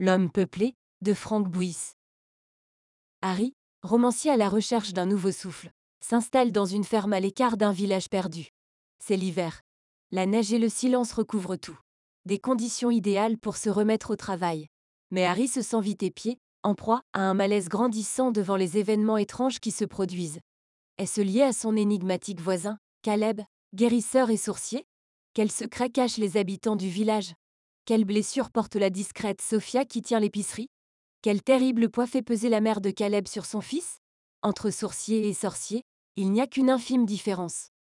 L'homme peuplé, de Frank Buis. Harry, romancier à la recherche d'un nouveau souffle, s'installe dans une ferme à l'écart d'un village perdu. C'est l'hiver. La neige et le silence recouvrent tout. Des conditions idéales pour se remettre au travail. Mais Harry se sent vite épié, en proie à un malaise grandissant devant les événements étranges qui se produisent. Est-ce lié à son énigmatique voisin, Caleb, guérisseur et sourcier? Quels secrets cachent les habitants du village? Quelle blessure porte la discrète Sophia qui tient l'épicerie? Quel terrible poids fait peser la mère de Caleb sur son fils? Entre sourcier et sorcier, il n'y a qu'une infime différence.